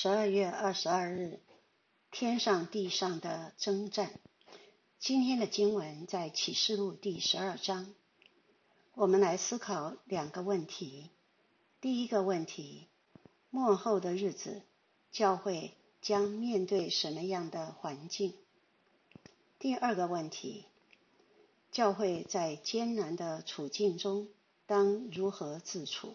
12月22日，天上地上的征战。今天的经文在启示录第12章。我们来思考两个问题。第一个问题，末后的日子，教会将面对什么样的环境？第二个问题，教会在艰难的处境中当如何自处？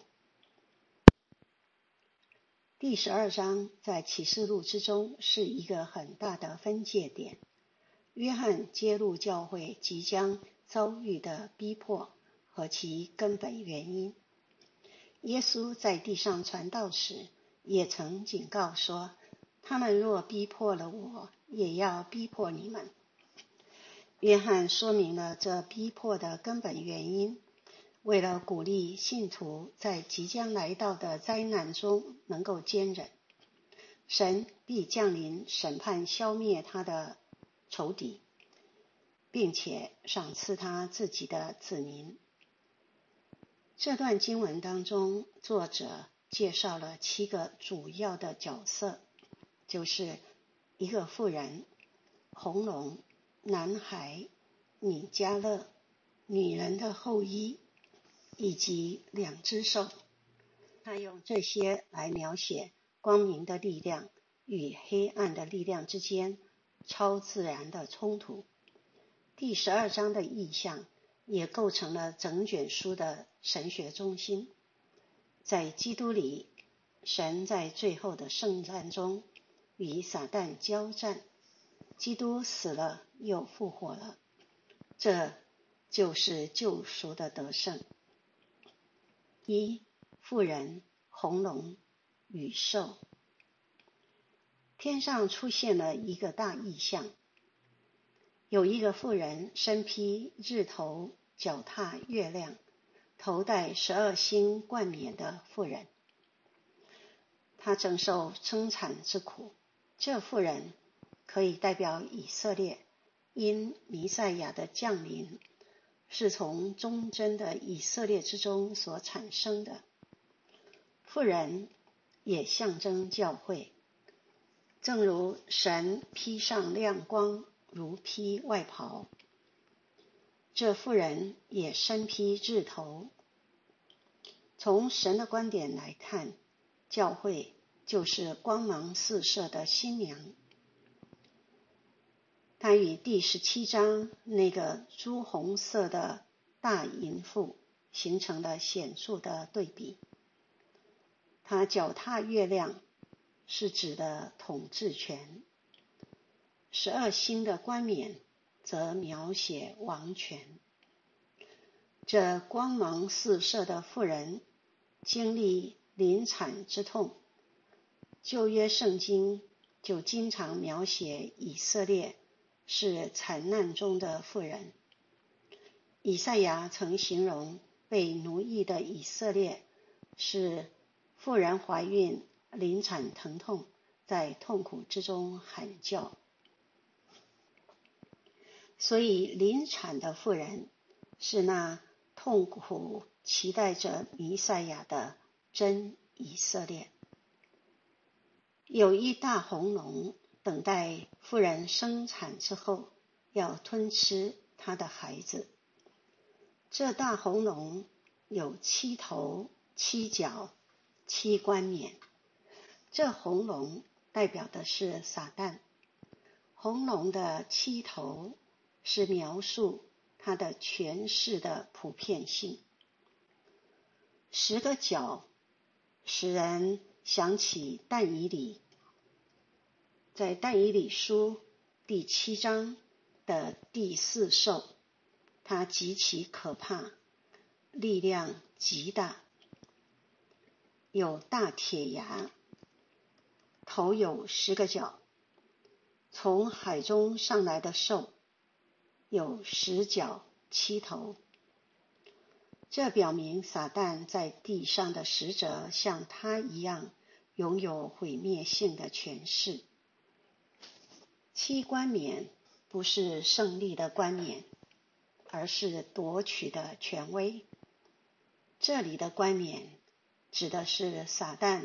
第12章在启示录之中是一个很大的分界点。约翰揭露教会即将遭遇的逼迫和其根本原因。耶稣在地上传道时也曾警告说，他们若逼迫了我，也要逼迫你们。约翰说明了这逼迫的根本原因，为了鼓励信徒在即将来到的灾难中能够坚忍，神必降临审判消灭他的仇敌，并且赏赐他自己的子民。这段经文当中，作者介绍了7个主要的角色，就是一个妇人、红龙、男孩、米迦勒、女人的后裔以及2只兽。他用这些来描写光明的力量与黑暗的力量之间超自然的冲突。第12章的意象也构成了整卷书的神学中心。在基督里，神在最后的圣战中与撒旦交战，基督死了又复活了，这就是救赎的得胜。妇人、红龙与兽。天上出现了一个大异象，有一个妇人身披日头，脚踏月亮，头戴12星冠冕的妇人。她正受生产之苦。这妇人可以代表以色列，因弥赛亚的降临是从忠贞的以色列之中所产生的。妇人也象征教会，正如神披上亮光如披外袍，这妇人也身披日头。从神的观点来看，教会就是光芒四射的新娘。它与第17章那个朱红色的大淫妇形成了显著的对比。她脚踏月亮是指的统治权，12星的冠冕则描写王权。这光芒四射的妇人经历临产之痛，旧约圣经就经常描写以色列是惨难中的妇人。以赛亚曾形容被奴役的以色列是妇人怀孕临产疼痛，在痛苦之中喊叫。所以临产的妇人是那痛苦期待着弥赛亚的真以色列。有一大红龙等待妇人生产之后要吞吃她的孩子。这大红龙有7头、7角、7冠冕。这红龙代表的是撒旦。红龙的7头是描述它的权势的普遍性。10个角使人想起但以理，在但以理书第7章的第4兽，它极其可怕，力量极大，有大铁牙，头有10个角。从海中上来的兽有10角7头。这表明撒旦在地上的使者像他一样拥有毁灭性的权势。7冠冕不是胜利的冠冕，而是夺取的权威。这里的冠冕指的是撒旦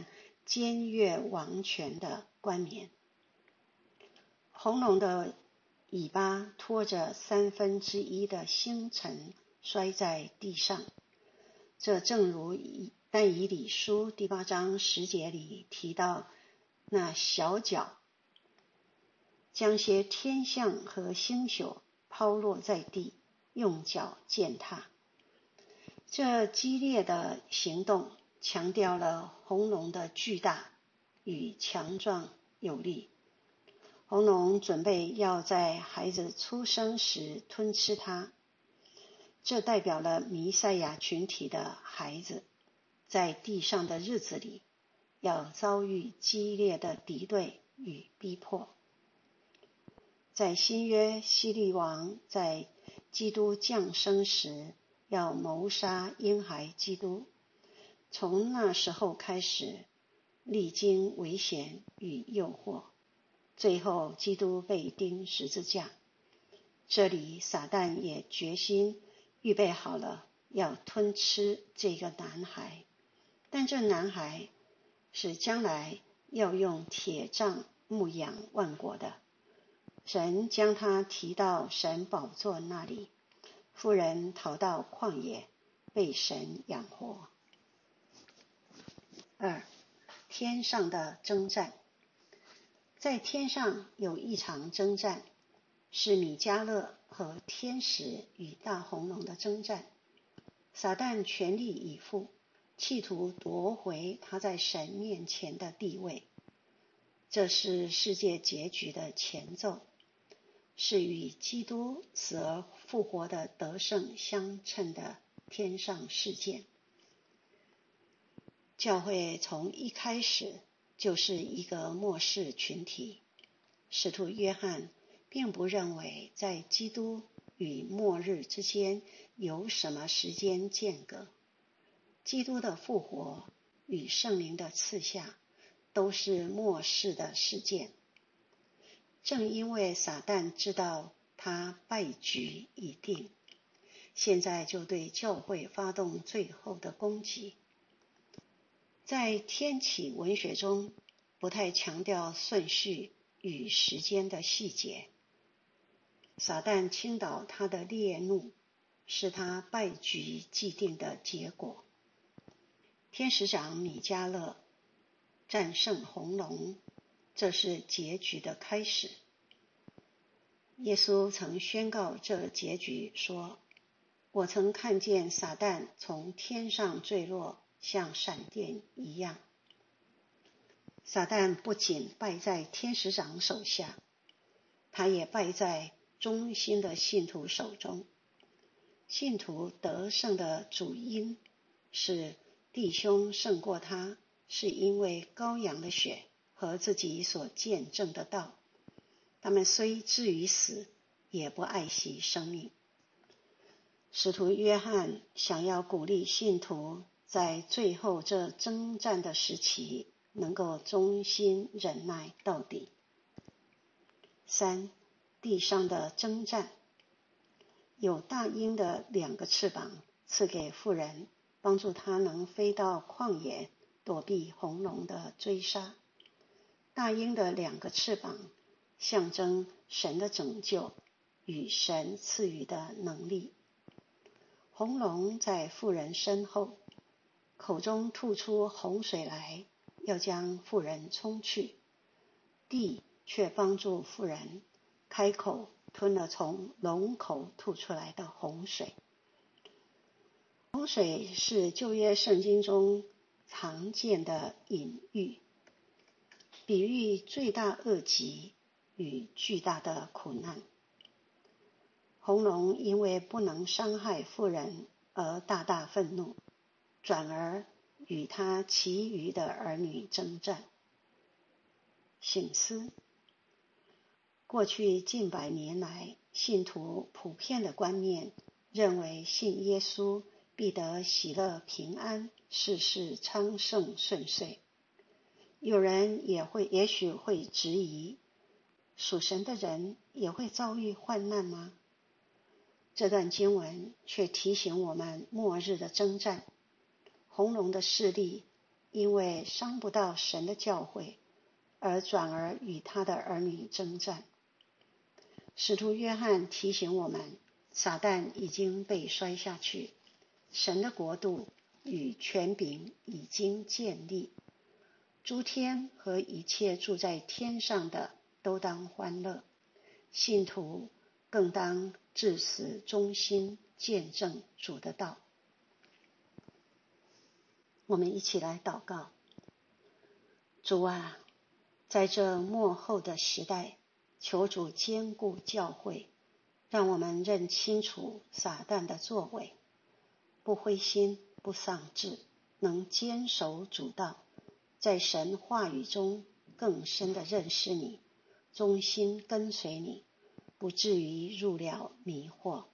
僭越王权的冠冕。红龙的尾巴拖着1/3的星辰摔在地上，这正如但以理书第8章10节里提到，那小脚将些天象和星宿抛落在地，用脚践踏。这激烈的行动强调了红龙的巨大与强壮有力。红龙准备要在孩子出生时吞吃它，这代表了弥赛亚群体的孩子在地上的日子里要遭遇激烈的敌对与逼迫。在新约，希律王在基督降生时要谋杀婴孩基督，从那时候开始历经危险与诱惑，最后基督被钉十字架。这里撒旦也决心预备好了要吞吃这个男孩，但这男孩是将来要用铁杖牧养万国的。神将他提到神宝座那里，妇人逃到旷野，被神养活。2. 天上的征战。在天上有一场征战，是米迦勒和天使与大红龙的征战。撒旦全力以赴，企图夺回他在神面前的地位。这是世界结局的前奏，是与基督死而复活的得胜相称的天上事件。教会从一开始就是一个末世群体。使徒约翰并不认为在基督与末日之间有什么时间间隔。基督的复活与圣灵的赐下都是末世的事件。正因为撒旦知道他败局已定，现在就对教会发动最后的攻击。在天启文学中，不太强调顺序与时间的细节。撒旦倾倒他的烈怒，是他败局既定的结果。天使长米迦勒战胜红龙，这是结局的开始。耶稣曾宣告这结局说，我曾看见撒旦从天上坠落，像闪电一样。撒旦不仅败在天使长手下，他也败在忠心的信徒手中。信徒得胜的主因是弟兄胜过他，是因为羔羊的血和自己所见证的道。他们虽至于死，也不爱惜生命。使徒约翰想要鼓励信徒在最后这征战的时期能够忠心忍耐到底。3. 地上的征战。有大鹰的2个翅膀赐给妇人，帮助她能飞到旷野，躲避红龙的追杀。大鹰的2个翅膀象征神的拯救与神赐予的能力。红龙在妇人身后，口中吐出洪水来，要将妇人冲去。地却帮助妇人开口吞了从龙口吐出来的洪水。洪水是旧约圣经中常见的隐喻，比喻罪大恶极与巨大的苦难。红龙因为不能伤害妇人而大大愤怒，转而与他其余的儿女征战。省思，过去近100年来，信徒普遍的观念认为信耶稣必得喜乐平安，事事昌盛顺遂。有人也许会质疑，属神的人也会遭遇患难吗？这段经文却提醒我们末日的征战，红龙的势力因为伤不到神的教诲，而转而与他的儿女征战。使徒约翰提醒我们，撒旦已经被摔下去，神的国度与权柄已经建立，诸天和一切住在天上的都当欢乐，信徒更当至死忠心见证主的道。我们一起来祷告。主啊，在这末后的时代，求主坚固教会，让我们认清楚撒旦的作为，不灰心不丧志，能坚守主道，在神话语中更深的认识你，忠心跟随你，不至于入了迷惑。